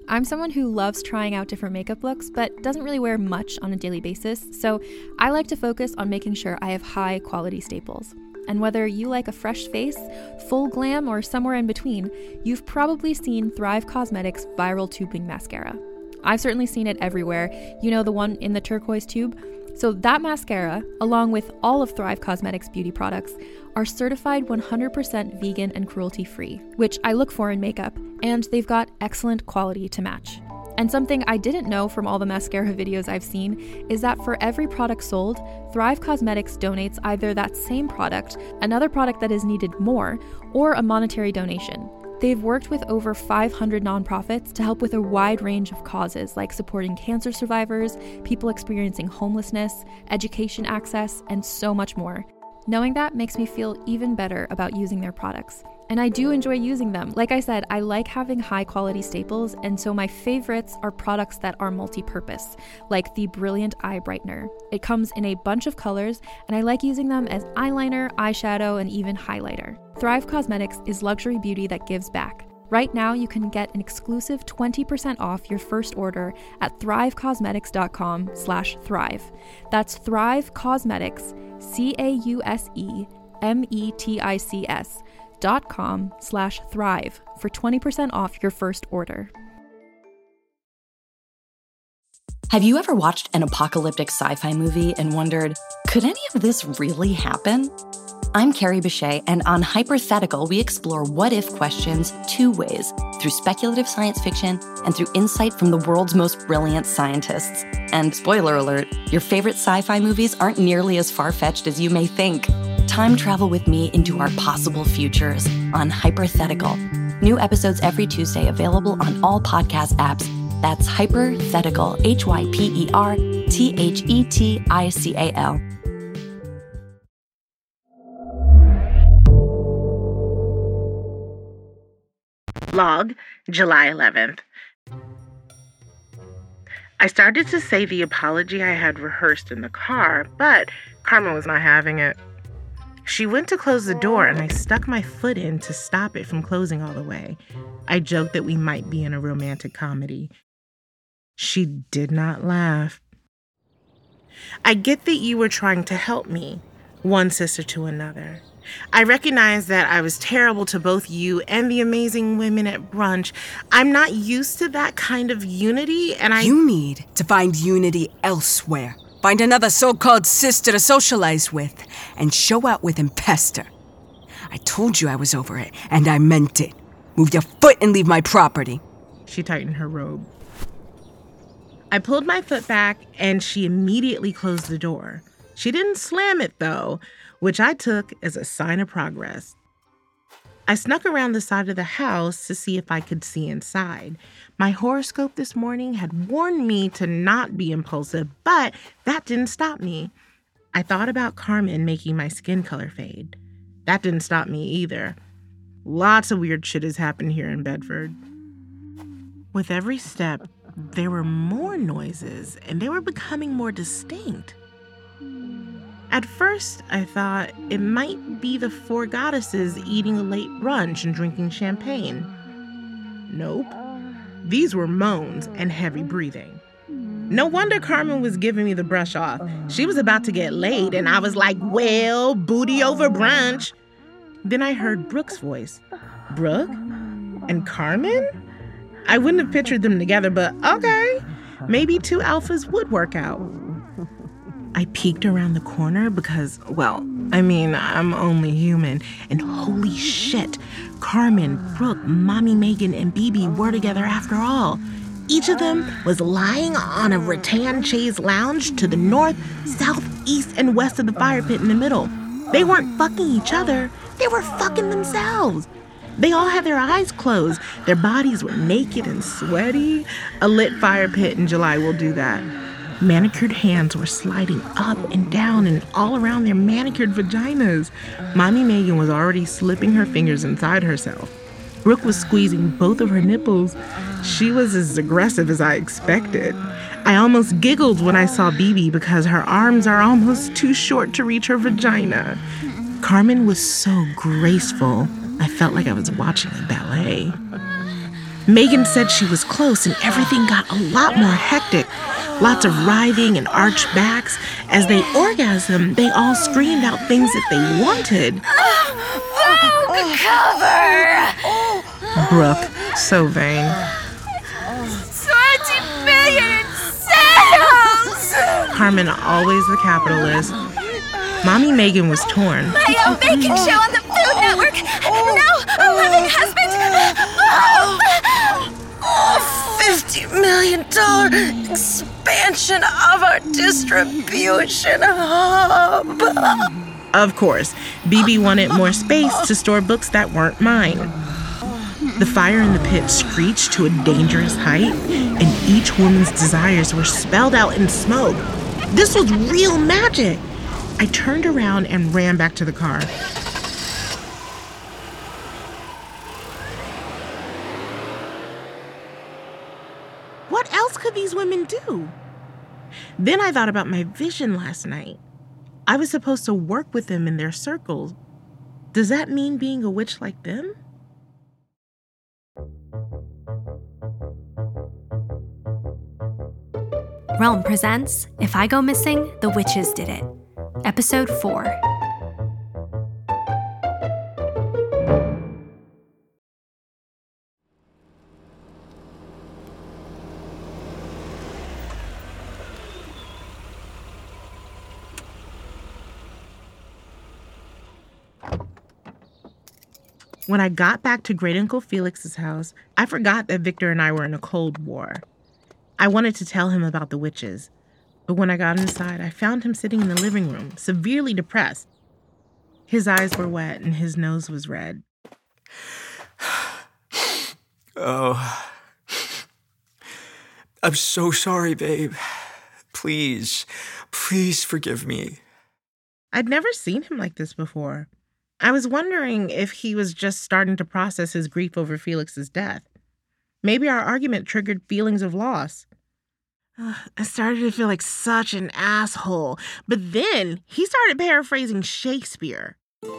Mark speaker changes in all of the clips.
Speaker 1: I'm someone who loves trying out different makeup looks, but doesn't really wear much on a daily basis, so I like to focus on making sure I have high quality staples. And whether you like a fresh face, full glam, or somewhere in between, you've probably seen Thrive Causemetics Viral Tubing Mascara. I've certainly seen it everywhere. You know, the one in the turquoise tube? So that mascara, along with all of Thrive Causemetics beauty products, are certified 100% vegan and cruelty-free, which I look for in makeup, and they've got excellent quality to match. And something I didn't know from all the mascara videos I've seen is that for every product sold, Thrive Causemetics donates either that same product, another product that is needed more, or a monetary donation. They've worked with over 500 nonprofits to help with a wide range of causes like supporting cancer survivors, people experiencing homelessness, education access, and so much more. Knowing that makes me feel even better about using their products. And I do enjoy using them. Like I said, I like having high quality staples, and so my favorites are products that are multi-purpose, like the Brilliant Eye Brightener. It comes in a bunch of colors, and I like using them as eyeliner, eyeshadow, and even highlighter. Thrive Causemetics is luxury beauty that gives back. Right now, you can get an exclusive 20% off your first order at thrivecausemetics.com/thrive. That's Thrive Causemetics, CAUSEMETICS.com/thrive for 20% off your first order.
Speaker 2: Have you ever watched an apocalyptic sci-fi movie and wondered, could any of this really happen? I'm Carrie Bechet, and on Hypothetical, we explore what-if questions two ways, through speculative science fiction and through insight from the world's most brilliant scientists. And spoiler alert, your favorite sci-fi movies aren't nearly as far-fetched as you may think. Time travel with me into our possible futures on Hypothetical. New episodes every Tuesday, available on all podcast apps. That's Hypothetical, HYPERTHETICAL.
Speaker 3: Log, July 11th. I started to say the apology I had rehearsed in the car, but Carmen was not having it. She went to close the door, and I stuck my foot in to stop it from closing all the way. I joked that we might be in a romantic comedy. She did not laugh. I get that you were trying to help me, one sister to another. I recognize that I was terrible to both you and the amazing women at brunch. I'm not used to that kind of unity, and
Speaker 4: You need to find unity elsewhere. Find another so-called sister to socialize with, and show out with and pester. I told you I was over it, and I meant it. Move your foot and leave my property.
Speaker 3: She tightened her robe. I pulled my foot back, and she immediately closed the door. She didn't slam it, though, which I took as a sign of progress. I snuck around the side of the house to see if I could see inside. My horoscope this morning had warned me to not be impulsive, but that didn't stop me. I thought about Carmen making my skin color fade. That didn't stop me either. Lots of weird shit has happened here in Bedford. With every step, there were more noises, and they were becoming more distinct. At first, I thought it might be the four goddesses eating a late brunch and drinking champagne. Nope. These were moans and heavy breathing. No wonder Carmen was giving me the brush off. She was about to get laid, and I was like, well, booty over brunch. Then I heard Brooke's voice. Brooke? And Carmen? I wouldn't have pictured them together, but okay. Maybe two alphas would work out. I peeked around the corner because, I'm only human. And holy shit, Carmen, Brooke, Mommy Megan, and BB were together after all. Each of them was lying on a rattan chaise lounge to the north, south, east, and west of the fire pit in the middle. They weren't fucking each other. They were fucking themselves. They all had their eyes closed. Their bodies were naked and sweaty. A lit fire pit in July will do that. Manicured hands were sliding up and down and all around their manicured vaginas. Mommy Megan was already slipping her fingers inside herself. Brooke was squeezing both of her nipples. She was as aggressive as I expected. I almost giggled when I saw BB because her arms are almost too short to reach her vagina. Carmen was so graceful, I felt like I was watching a ballet. Megan said she was close and everything got a lot more hectic. Lots of writhing and arched backs. As they orgasmed, they all screamed out things that they wanted.
Speaker 5: Cover!
Speaker 3: Brooke, so vain.
Speaker 5: 20 million in sales!
Speaker 3: Carmen, always the capitalist. Mommy Megan was torn.
Speaker 5: My own baking show on the Food Network! No, a living husband! $50 million expansion of our distribution hub.
Speaker 3: Of course, BB wanted more space to store books that weren't mine. The fire in the pit screeched to a dangerous height, and each woman's desires were spelled out in smoke. This was real magic. I turned around and ran back to the car. What else could these women do? Then I thought about my vision last night. I was supposed to work with them in their circles. Does that mean being a witch like them?
Speaker 6: Realm presents If I Go Missing, The Witches Did It. Episode 4.
Speaker 3: When I got back to Great Uncle Felix's house, I forgot that Victor and I were in a Cold War. I wanted to tell him about the witches, but when I got inside, I found him sitting in the living room, severely depressed. His eyes were wet and his nose was red.
Speaker 7: Oh, I'm so sorry, babe. Please forgive me.
Speaker 3: I'd never seen him like this before. I was wondering if he was just starting to process his grief over Felix's death. Maybe our argument triggered feelings of loss. I started to feel like such an asshole. But then he started paraphrasing Shakespeare.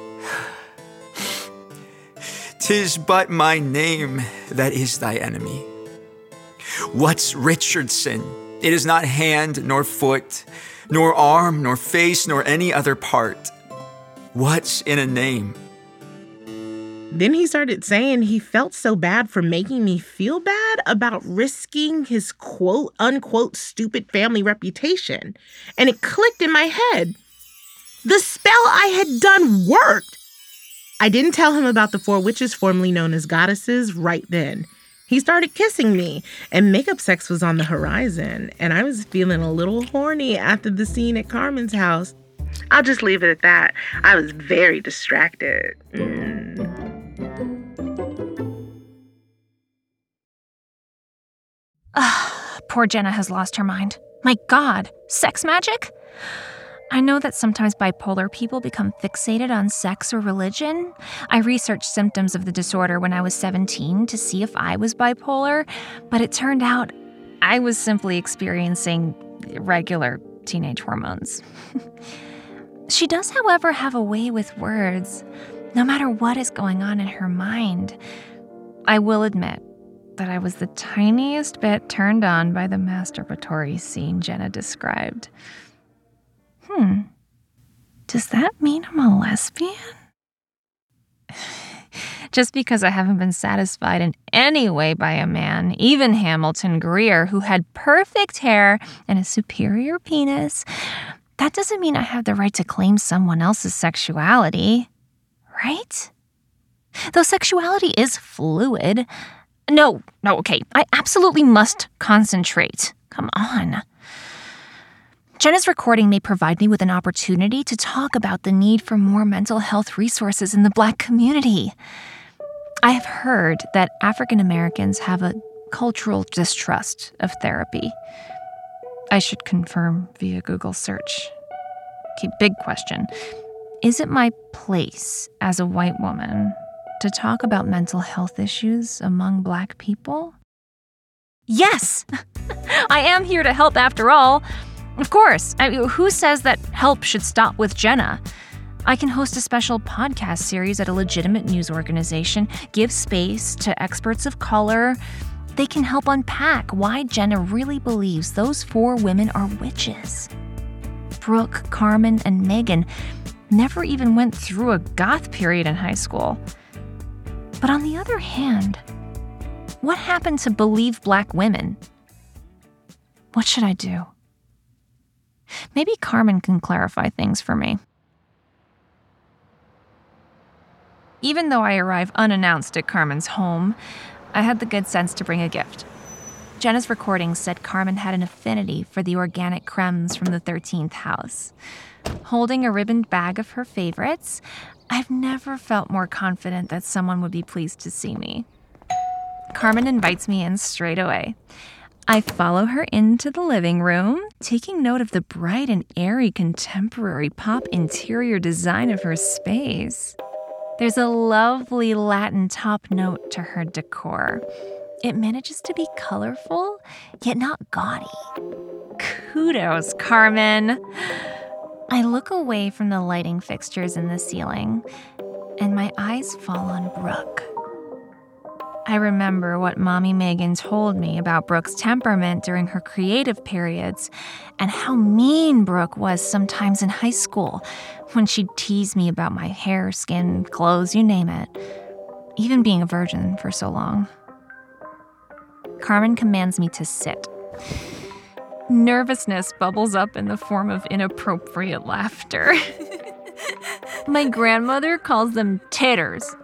Speaker 7: 'Tis but my name that is thy enemy. What's Richardson? It is not hand nor foot, nor arm nor face nor any other part. What's in a name?
Speaker 3: Then he started saying he felt so bad for making me feel bad about risking his quote-unquote stupid family reputation. And it clicked in my head. The spell I had done worked. I didn't tell him about the 4 witches formerly known as goddesses right then. He started kissing me, and makeup sex was on the horizon, and I was feeling a little horny after the scene at Carmen's house. I'll just leave it at that. I was very distracted.
Speaker 8: Poor Jenna has lost her mind. My God, sex magic? I know that sometimes bipolar people become fixated on sex or religion. I researched symptoms of the disorder when I was 17 to see if I was bipolar, but it turned out I was simply experiencing regular teenage hormones. She does, however, have a way with words, no matter what is going on in her mind. I will admit that I was the tiniest bit turned on by the masturbatory scene Jenna described. Does that mean I'm a lesbian? Just because I haven't been satisfied in any way by a man, even Hamilton Greer, who had perfect hair and a superior penis, that doesn't mean I have the right to claim someone else's sexuality, right? Though sexuality is fluid. No, okay, I absolutely must concentrate. Come on. Jenna's recording may provide me with an opportunity to talk about the need for more mental health resources in the Black community. I have heard that African Americans have a cultural distrust of therapy. I should confirm via Google search. Okay, big question. Is it my place as a white woman to talk about mental health issues among Black people? Yes! I am here to help after all. Of course. Who says that help should stop with Jenna? I can host a special podcast series at a legitimate news organization, give space to experts of color. They can help unpack why Jenna really believes those 4 women are witches. Brooke, Carmen, and Megan never even went through a goth period in high school. But on the other hand, what happened to believe Black women? What should I do? Maybe Carmen can clarify things for me. Even though I arrive unannounced at Carmen's home, I had the good sense to bring a gift. Jenna's recordings said Carmen had an affinity for the organic cremes from the 13th house. Holding a ribboned bag of her favorites, I've never felt more confident that someone would be pleased to see me. Carmen invites me in straight away. I follow her into the living room, taking note of the bright and airy contemporary pop interior design of her space. There's a lovely Latin top note to her decor. It manages to be colorful, yet not gaudy. Kudos, Carmen. I look away from the lighting fixtures in the ceiling, and my eyes fall on Brooke. I remember what Mommy Megan told me about Brooke's temperament during her creative periods and how mean Brooke was sometimes in high school when she'd tease me about my hair, skin, clothes, you name it, even being a virgin for so long. Carmen commands me to sit. Nervousness bubbles up in the form of inappropriate laughter. My grandmother calls them titters.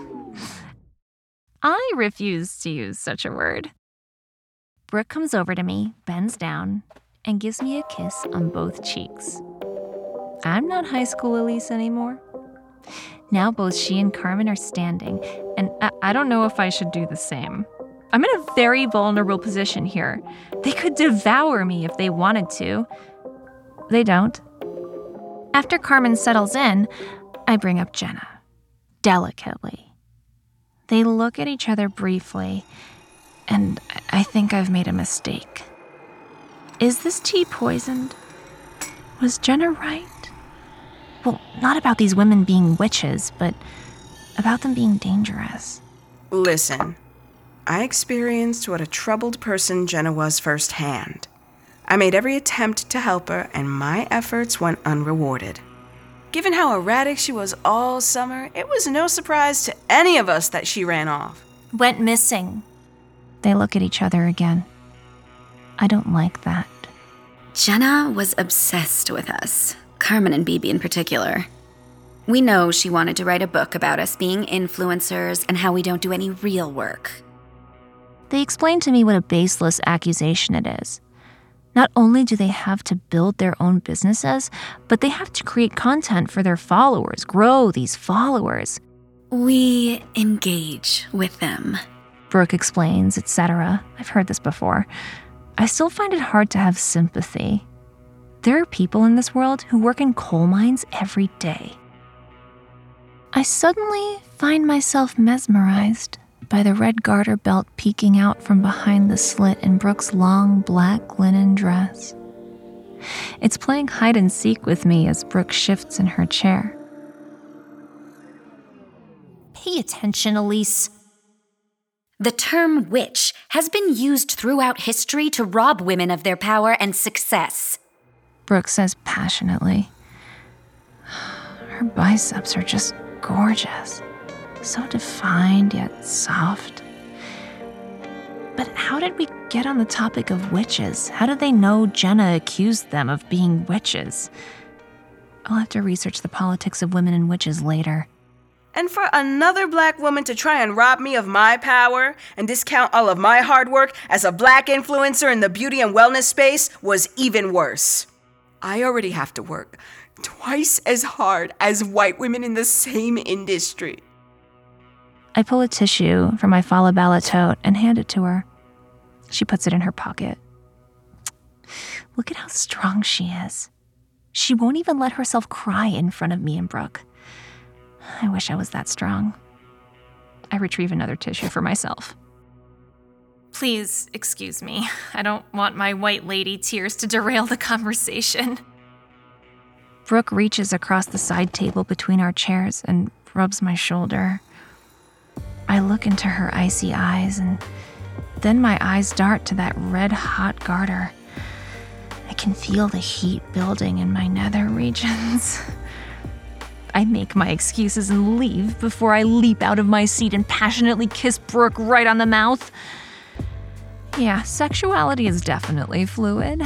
Speaker 8: I refuse to use such a word. Brooke comes over to me, bends down, and gives me a kiss on both cheeks. I'm not high school Elise anymore. Now both she and Carmen are standing, and I don't know if I should do the same. I'm in a very vulnerable position here. They could devour me if they wanted to. They don't. After Carmen settles in, I bring up Jenna, delicately. They look at each other briefly, and I think I've made a mistake. Is this tea poisoned? Was Jenna right? Well, not about these women being witches, but about them being dangerous.
Speaker 4: Listen, I experienced what a troubled person Jenna was firsthand. I made every attempt to help her, and my efforts went unrewarded. Given how erratic she was all summer, it was no surprise to any of us that she ran off.
Speaker 8: Went missing. They look at each other again. I don't like that.
Speaker 5: Jenna was obsessed with us, Carmen and BB in particular. We know she wanted to write a book about us being influencers and how we don't do any real work.
Speaker 8: They explained to me what a baseless accusation it is. Not only do they have to build their own businesses, but they have to create content for their followers, grow these followers.
Speaker 5: We engage with them,
Speaker 8: Brooke explains, etc. I've heard this before. I still find it hard to have sympathy. There are people in this world who work in coal mines every day. I suddenly find myself mesmerized by the red garter belt peeking out from behind the slit in Brooke's long black linen dress. It's playing hide and seek with me as Brooke shifts in her chair.
Speaker 5: Pay attention, Elise. The term witch has been used throughout history to rob women of their power and success.
Speaker 8: Brooke says passionately. Her biceps are just gorgeous. So defined yet soft. But how did we get on the topic of witches? How did they know Jenna accused them of being witches? I'll have to research the politics of women and witches later.
Speaker 4: And for another black woman to try and rob me of my power and discount all of my hard work as a black influencer in the beauty and wellness space was even worse. I already have to work twice as hard as white women in the same industry.
Speaker 8: I pull a tissue from my Fala Bella tote and hand it to her. She puts it in her pocket. Look at how strong she is. She won't even let herself cry in front of me and Brooke. I wish I was that strong. I retrieve another tissue for myself. Please excuse me. I don't want my white lady tears to derail the conversation. Brooke reaches across the side table between our chairs and rubs my shoulder. I look into her icy eyes, and then my eyes dart to that red-hot garter. I can feel the heat building in my nether regions. I make my excuses and leave before I leap out of my seat and passionately kiss Brooke right on the mouth. Yeah, sexuality is definitely fluid.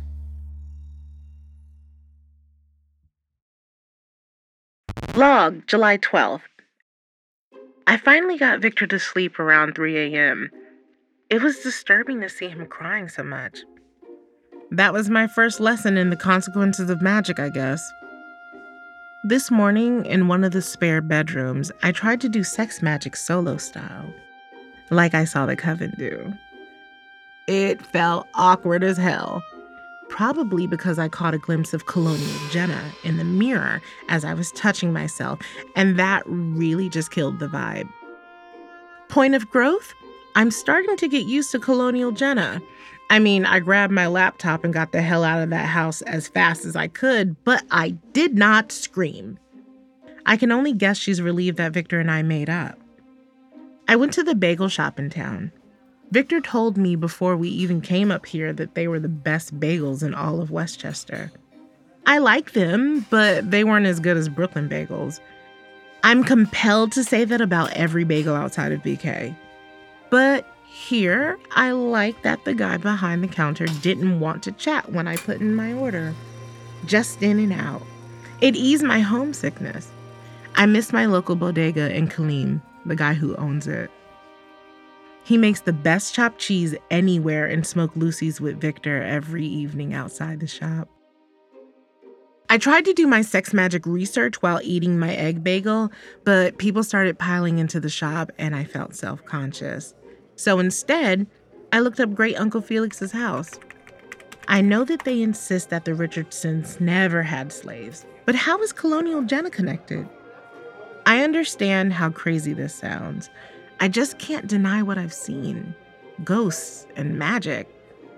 Speaker 3: Log, July 12th. I finally got Victor to sleep around 3 a.m. It was disturbing to see him crying so much. That was my first lesson in the consequences of magic, I guess. This morning, in one of the spare bedrooms, I tried to do sex magic solo style, like I saw the Coven do. It felt awkward as hell, probably because I caught a glimpse of Colonial Jenna in the mirror as I was touching myself, and that really just killed the vibe. Point of growth? I'm starting to get used to Colonial Jenna. I mean, I grabbed my laptop and got the hell out of that house as fast as I could, but I did not scream. I can only guess she's relieved that Victor and I made up. I went to the bagel shop in town. Victor told me before we even came up here that they were the best bagels in all of Westchester. I like them, but they weren't as good as Brooklyn bagels. I'm compelled to say that about every bagel outside of BK. But here, I like that the guy behind the counter didn't want to chat when I put in my order. Just in and out. It eased my homesickness. I miss my local bodega in Kaleem, the guy who owns it. He makes the best chopped cheese anywhere and smoke Lucy's with Victor every evening outside the shop. I tried to do my sex magic research while eating my egg bagel, but people started piling into the shop and I felt self-conscious. So instead, I looked up Great Uncle Felix's house. I know that they insist that the Richardsons never had slaves, but how is Colonial Jenna connected? I understand how crazy this sounds. I just can't deny what I've seen. Ghosts and magic.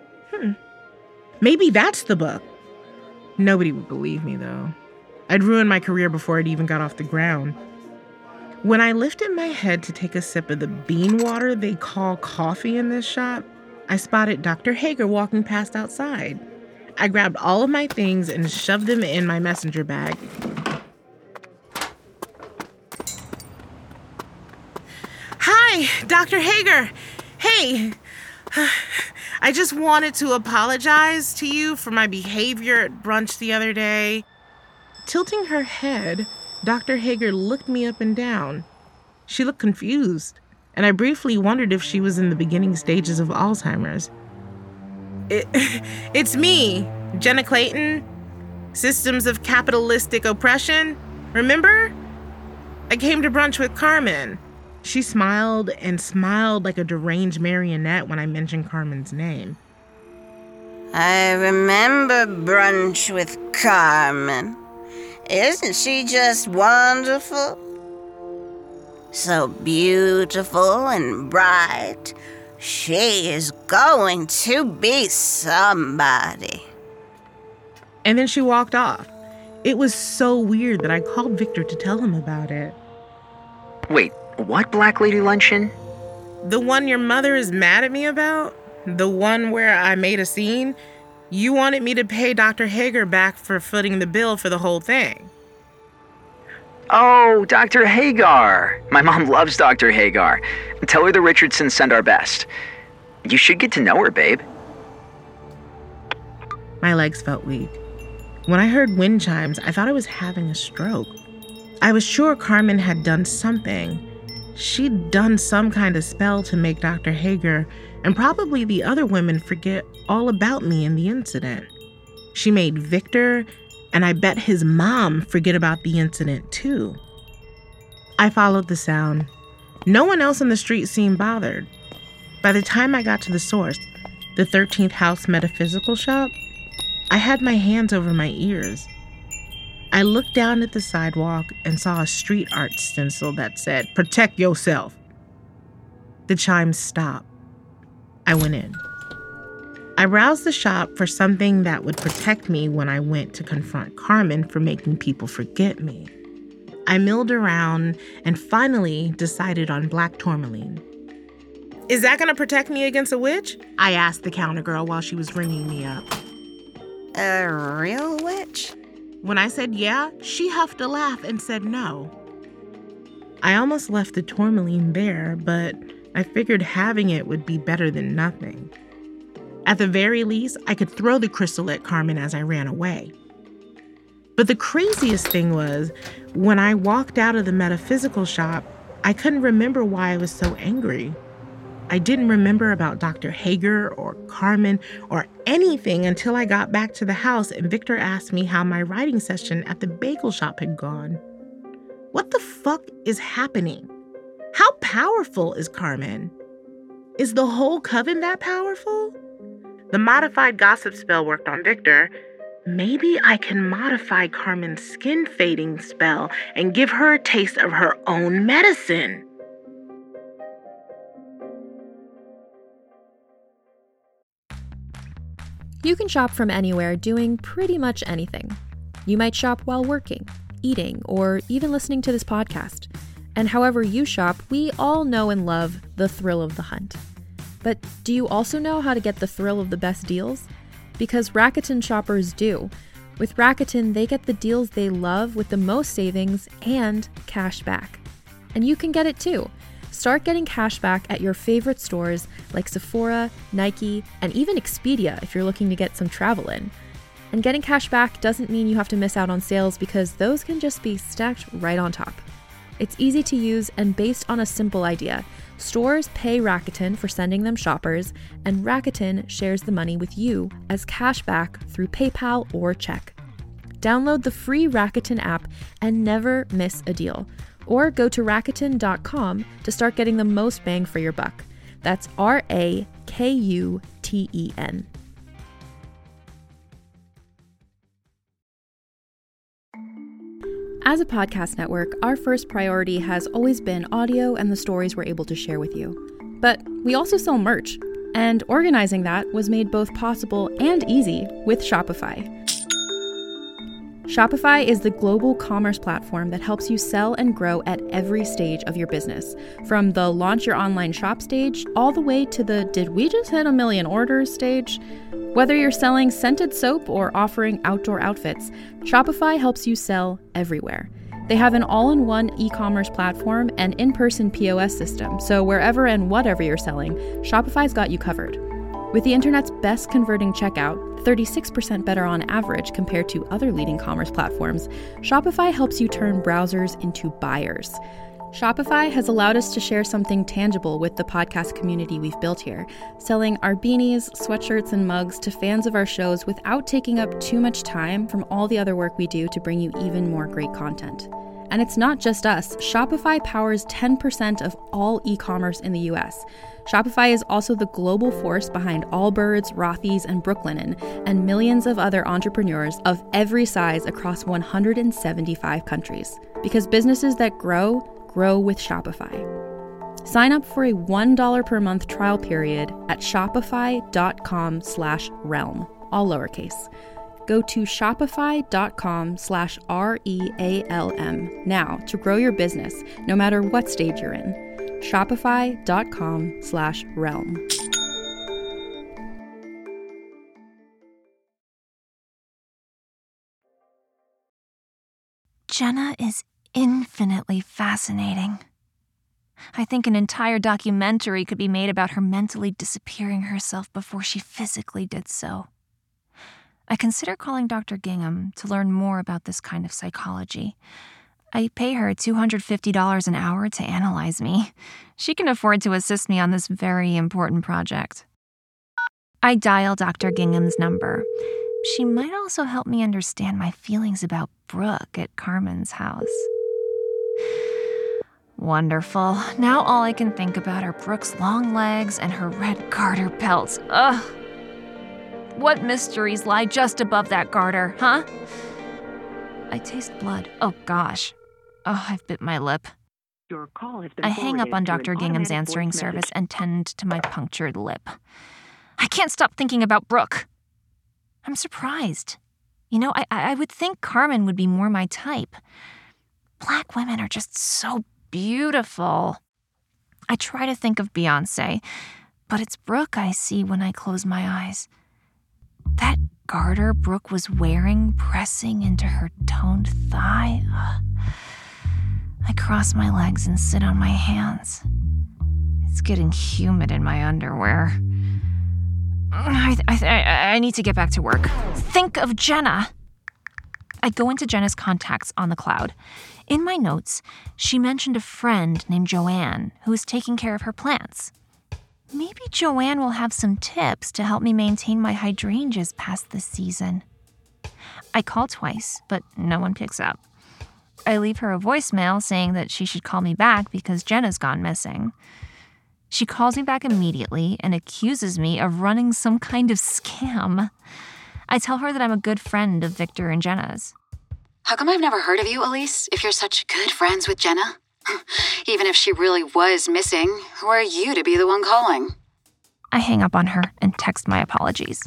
Speaker 3: Maybe that's the book. Nobody would believe me, though. I'd ruined my career before it even got off the ground. When I lifted my head to take a sip of the bean water they call coffee in this shop, I spotted Dr. Hager walking past outside. I grabbed all of my things and shoved them in my messenger bag. Hi, Dr. Hager. Hey, I just wanted to apologize to you for my behavior at brunch the other day. Tilting her head, Dr. Hager looked me up and down. She looked confused, and I briefly wondered if she was in the beginning stages of Alzheimer's. It's me, Jenna Clayton. Systems of Capitalistic Oppression. Remember? I came to brunch with Carmen. She smiled and smiled like a deranged marionette when I mentioned Carmen's name.
Speaker 9: I remember brunch with Carmen. Isn't she just wonderful? So beautiful and bright. She is going to be somebody.
Speaker 3: And then she walked off. It was so weird that I called Victor to tell him about it.
Speaker 10: Wait, what Black Lady Luncheon?
Speaker 3: The one your mother is mad at me about? The one where I made a scene? You wanted me to pay Dr. Hager back for footing the bill for the whole thing.
Speaker 10: Oh, Dr. Hagar. My mom loves Dr. Hagar. Tell her the Richardsons send our best. You should get to know her, babe.
Speaker 3: My legs felt weak. When I heard wind chimes, I thought I was having a stroke. I was sure Carmen had done something. She'd done some kind of spell to make Dr. Hager and probably the other women forget all about me in the incident. She made Victor, and I bet his mom, forget about the incident too. I followed the sound. No one else in the street seemed bothered. By the time I got to the source, the 13th House Metaphysical Shop, I had my hands over my ears. I looked down at the sidewalk and saw a street art stencil that said, "Protect yourself." The chimes stopped. I went in. I browsed the shop for something that would protect me when I went to confront Carmen for making people forget me. I milled around and finally decided on black tourmaline. "Is that gonna protect me against a witch?" I asked the counter girl while she was ringing me up.
Speaker 9: A real witch?
Speaker 3: When I said yeah, she huffed a laugh and said no. I almost left the tourmaline there, but I figured having it would be better than nothing. At the very least, I could throw the crystal at Carmen as I ran away. But the craziest thing was, when I walked out of the metaphysical shop, I couldn't remember why I was so angry. I didn't remember about Dr. Hager or Carmen or anything until I got back to the house and Victor asked me how my writing session at the bagel shop had gone. What the fuck is happening? How powerful is Carmen? Is the whole coven that powerful? The modified gossip spell worked on Victor. Maybe I can modify Carmen's skin fading spell and give her a taste of her own medicine.
Speaker 1: You can shop from anywhere doing pretty much anything. You might shop while working, eating, or even listening to this podcast. And however you shop, we all know and love the thrill of the hunt. But do you also know how to get the thrill of the best deals? Because Rakuten shoppers do. With Rakuten, they get the deals they love with the most savings and cash back. And you can get it too. Start getting cash back at your favorite stores like Sephora, Nike, and even Expedia if you're looking to get some travel in. And getting cash back doesn't mean you have to miss out on sales because those can just be stacked right on top. It's easy to use and based on a simple idea. Stores pay Rakuten for sending them shoppers, and Rakuten shares the money with you as cash back through PayPal or check. Download the free Rakuten app and never miss a deal. Or go to Rakuten.com to start getting the most bang for your buck. That's Rakuten. As a podcast network, our first priority has always been audio and the stories we're able to share with you. But we also sell merch, and organizing that was made both possible and easy with Shopify. Shopify is the global commerce platform that helps you sell and grow at every stage of your business, from the launch your online shop stage all the way to the did we just hit 1 million orders stage. Whether you're selling scented soap or offering outdoor outfits, Shopify helps you sell everywhere. They have an all-in-one e-commerce platform and in-person POS system, so wherever and whatever you're selling, Shopify's got you covered. With the internet's best converting checkout, 36% better on average compared to other leading commerce platforms, Shopify helps you turn browsers into buyers. Shopify has allowed us to share something tangible with the podcast community we've built here, selling our beanies, sweatshirts, and mugs to fans of our shows without taking up too much time from all the other work we do to bring you even more great content. And it's not just us. Shopify powers 10% of all e-commerce in the US. Shopify is also the global force behind Allbirds, Rothy's, and Brooklinen, and millions of other entrepreneurs of every size across 175 countries. Because businesses that grow with Shopify. Sign up for a $1 per month trial period at shopify.com/realm, all lowercase. Go to shopify.com/REALM now to grow your business, no matter what stage you're in. Shopify.com/realm.
Speaker 8: Jenna is infinitely fascinating. I think an entire documentary could be made about her mentally disappearing herself before she physically did so. I consider calling Dr. Gingham to learn more about this kind of psychology. I pay her $250 an hour to analyze me. She can afford to assist me on this very important project. I dial Dr. Gingham's number. She might also help me understand my feelings about Brooke at Carmen's house. Wonderful. Now all I can think about are Brooke's long legs and her red garter pelts. Ugh. What mysteries lie just above that garter, huh? I taste blood. Oh, gosh. Oh, I've bit my lip.
Speaker 11: Your call has been
Speaker 8: I hang up on
Speaker 11: forwarded to
Speaker 8: Dr.
Speaker 11: an
Speaker 8: Gingham's
Speaker 11: automatic
Speaker 8: answering
Speaker 11: voice
Speaker 8: service
Speaker 11: message.
Speaker 8: and tend to my punctured lip. I can't stop thinking about Brooke. I'm surprised. I would think Carmen would be more my type. Black women are just so beautiful. I try to think of Beyoncé, but it's Brooke I see when I close my eyes. That garter Brooke was wearing pressing into her toned thigh. I cross my legs and sit on my hands. It's getting humid in my underwear. I need to get back to work. Think of Jenna. I go into Jenna's contacts on the cloud. In my notes, she mentioned a friend named Joanne who is taking care of her plants. Maybe Joanne will have some tips to help me maintain my hydrangeas past this season. I call twice, but no one picks up. I leave her a voicemail saying that she should call me back because Jenna's gone missing. She calls me back immediately and accuses me of running some kind of scam. I tell her that I'm a good friend of Victor and Jenna's.
Speaker 5: How come I've never heard of you, Elise, if you're such good friends with Jenna? Even if she really was missing, who are you to be the one calling?
Speaker 8: I hang up on her and text my apologies.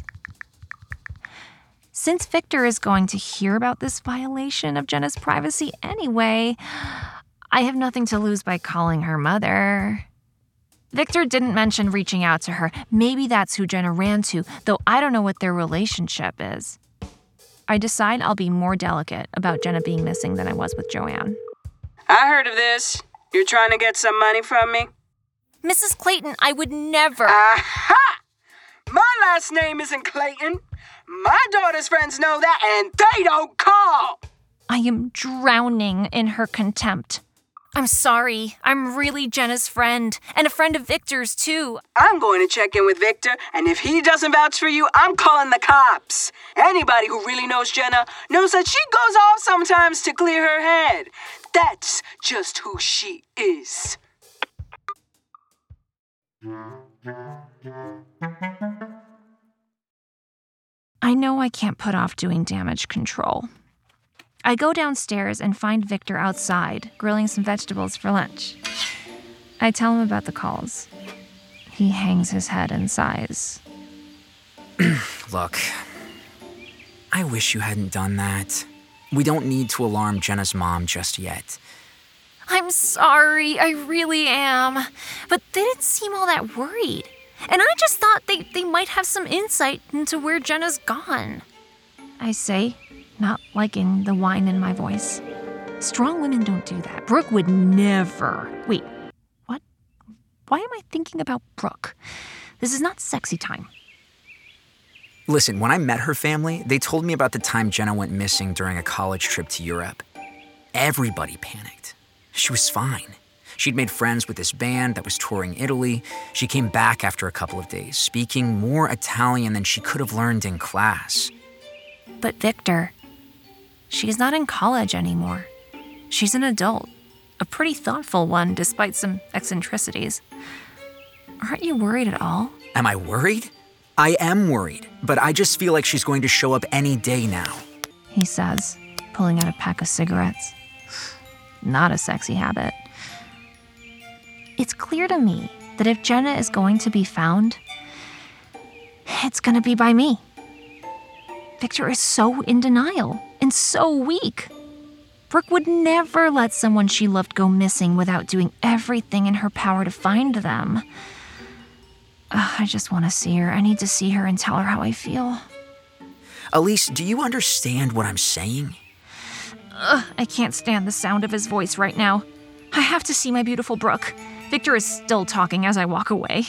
Speaker 8: Since Victor is going to hear about this violation of Jenna's privacy anyway, I have nothing to lose by calling her mother. Victor didn't mention reaching out to her. Maybe that's who Jenna ran to, though I don't know what their relationship is. I decide I'll be more delicate about Jenna being missing than I was with Joanne.
Speaker 4: I heard of this. You're trying to get some money from me?
Speaker 8: Mrs. Clayton, I would never.
Speaker 4: Aha! My last name isn't Clayton. My daughter's friends know that, and they don't call.
Speaker 8: I am drowning in her contempt. I'm sorry. I'm really Jenna's friend, and a friend of Victor's, too.
Speaker 4: I'm going to check in with Victor, and if he doesn't vouch for you, I'm calling the cops. Anybody who really knows Jenna knows that she goes off sometimes to clear her head. That's just who she is.
Speaker 8: I know I can't put off doing damage control. I go downstairs and find Victor outside, grilling some vegetables for lunch. I tell him about the calls. He hangs his head and sighs.
Speaker 7: Look, I wish you hadn't done that. We don't need to alarm Jenna's mom just yet.
Speaker 8: I'm sorry, I really am. But they didn't seem all that worried. And I just thought they might have some insight into where Jenna's gone. I say, not liking the whine in my voice. Strong women don't do that. Brooke would never. Wait, what? Why am I thinking about Brooke? This is not sexy time.
Speaker 7: Listen, when I met her family, they told me about the time Jenna went missing during a college trip to Europe. Everybody panicked. She was fine. She'd made friends with this band that was touring Italy. She came back after a couple of days, speaking more Italian than she could have learned in class.
Speaker 8: But Victor, she's not in college anymore. She's an adult, a pretty thoughtful one despite some eccentricities. Aren't you worried at all?
Speaker 7: Am I worried? I am worried, but I just feel like she's going to show up any day now.
Speaker 8: He says, pulling out a pack of cigarettes. Not a sexy habit. It's clear to me that if Jenna is going to be found, it's going to be by me. Victor is so in denial and so weak. Brooke would never let someone she loved go missing without doing everything in her power to find them. I just want to see her. I need to see her and tell her how I feel.
Speaker 7: Elise, do you understand what I'm saying?
Speaker 8: I can't stand the sound of his voice right now. I have to see my beautiful Brooke. Victor is still talking as I walk away.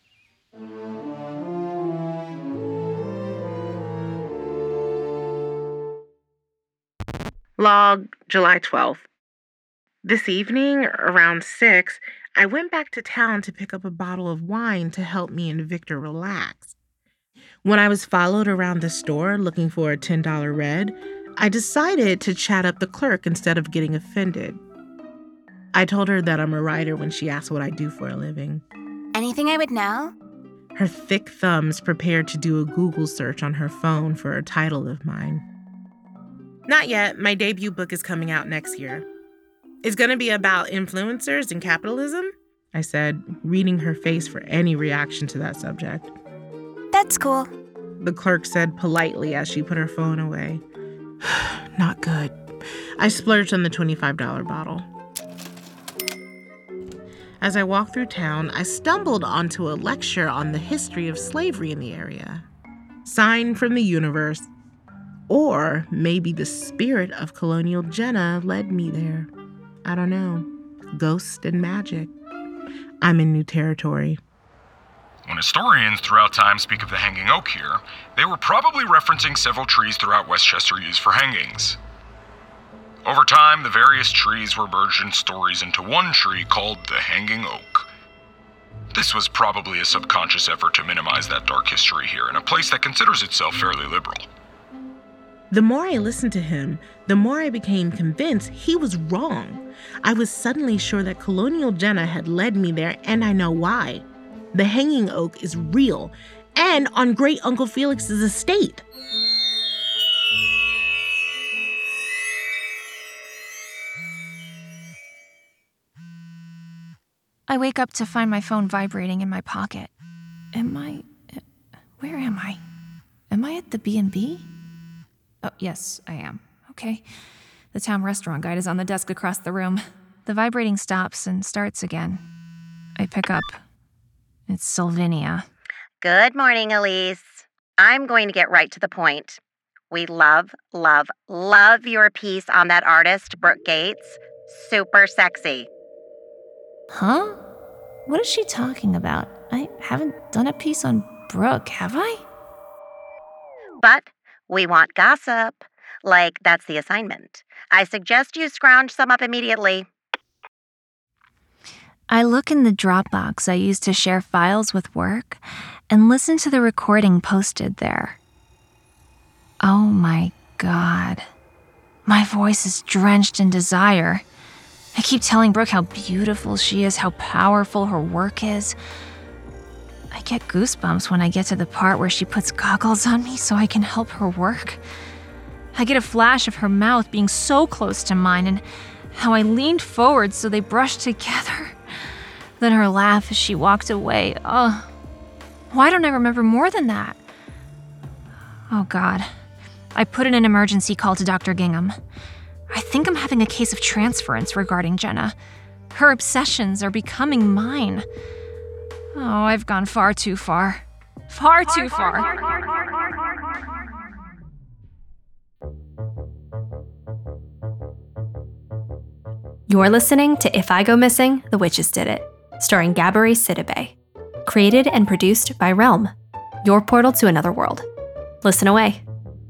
Speaker 3: Log, July 12th. This evening, around 6, I went back to town to pick up a bottle of wine to help me and Victor relax. When I was followed around the store looking for a $10 red, I decided to chat up the clerk instead of getting offended. I told her that I'm a writer when she asked what I do for a living.
Speaker 5: Anything I would know?
Speaker 3: Her thick thumbs prepared to do a Google search on her phone for a title of mine. Not yet. My debut book is coming out next year. It's going to be about influencers and capitalism, I said, reading her face for any reaction to that subject.
Speaker 6: That's cool.
Speaker 3: the clerk said politely as she put her phone away. Not good. I splurged on the $25 bottle. As I walked through town, I stumbled onto a lecture on the history of slavery in the area. Sign from the universe. Or maybe the spirit of Colonial Jenna led me there. I don't know. Ghost and magic. I'm in new territory.
Speaker 11: When historians throughout time speak of the hanging oak here, they were probably referencing several trees throughout Westchester used for hangings. Over time, the various trees were merged in stories into one tree called the Hanging Oak. This was probably a subconscious effort to minimize that dark history here in a place that considers itself fairly liberal.
Speaker 3: The more I listened to him, the more I became convinced he was wrong. I was suddenly sure that Colonial Jenna had led me there, and I know why. The Hanging Oak is real, and on Great Uncle Felix's estate.
Speaker 8: I wake up to find my phone vibrating in my pocket. Where am I? Am I at the B&B? Oh, yes, I am. Okay. The town restaurant guide is on the desk across the room. The vibrating stops and starts again. I pick up. It's Sylvinia.
Speaker 9: Good morning, Elise. I'm going to get right to the point. We love, love, love your piece on that artist, Brooke Gates. Super sexy.
Speaker 8: Huh? What is she talking about? I haven't done a piece on Brooke, have I?
Speaker 9: But we want gossip. Like, that's the assignment. I suggest you scrounge some up immediately.
Speaker 8: I look in the Dropbox I use to share files with work and listen to the recording posted there. Oh my God. My voice is drenched in desire. I keep telling Brooke how beautiful she is, how powerful her work is. I get goosebumps when I get to the part where she puts goggles on me so I can help her work. I get a flash of her mouth being so close to mine and how I leaned forward so they brushed together. Then her laugh as she walked away. Oh, why don't I remember more than that? Oh God. I put in an emergency call to Dr. Gingham. I think I'm having a case of transference regarding Jenna. Her obsessions are becoming mine. Oh, I've gone far too far. Far too far.
Speaker 6: You're listening to If I Go Missing, The Witches Did It, starring Gabourey Sidibe. Created and produced by Realm, your portal to another world. Listen away.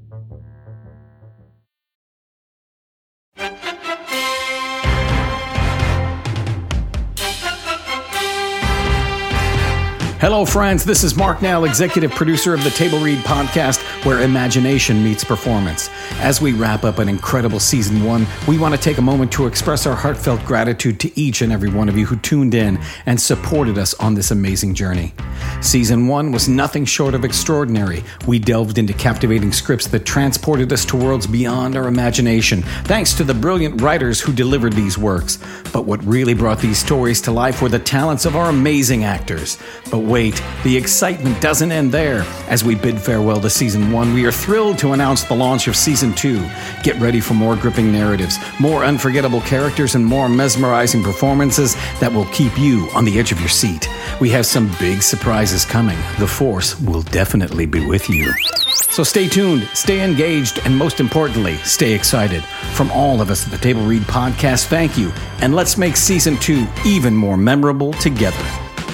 Speaker 12: Hello, friends. This is Mark Nell, executive producer of the Table Read podcast, where imagination meets performance. As we wrap up an incredible season 1, we want to take a moment to express our heartfelt gratitude to each and every one of you who tuned in and supported us on this amazing journey. Season 1 was nothing short of extraordinary. We delved into captivating scripts that transported us to worlds beyond our imagination, thanks to the brilliant writers who delivered these works. But what really brought these stories to life were the talents of our amazing actors. But wait, the excitement doesn't end there. As we bid farewell to Season 1, we are thrilled to announce the launch of Season 2. Get ready for more gripping narratives, more unforgettable characters, and more mesmerizing performances that will keep you on the edge of your seat. We have some big surprises coming. The Force will definitely be with you. So stay tuned, stay engaged, and most importantly, stay excited. From all of us at the Table Read podcast, thank you, and let's make Season 2 even more memorable together.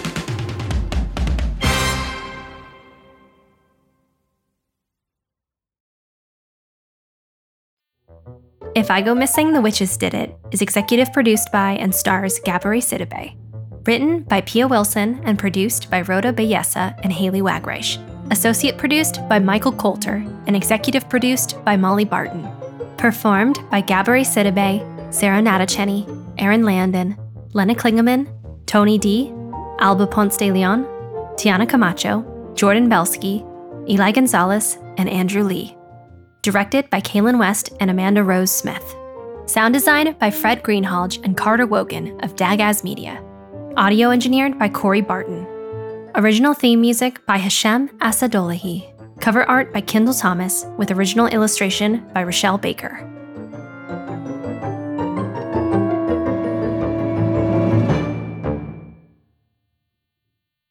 Speaker 6: If I Go Missing, The Witches Did It is executive produced by and stars Gabourey Sidibe. Written by Pia Wilson and produced by Rhoda Bayessa and Haley Wagreich. Associate produced by Michael Coulter and executive produced by Molly Barton. Performed by Gabourey Sidibe, Sarah Natacheni, Aaron Landon, Lena Klingeman, Tony D, Alba Ponce de Leon, Tiana Camacho, Jordan Belsky, Eli Gonzalez, and Andrew Lee. Directed by Kaylin West and Amanda Rose Smith. Sound design by Fred Greenhalgh and Carter Wogan of Dagaz Media. Audio engineered by Corey Barton. Original theme music by Hashem Asadolahi. Cover art by Kendall Thomas with original illustration by Rochelle Baker.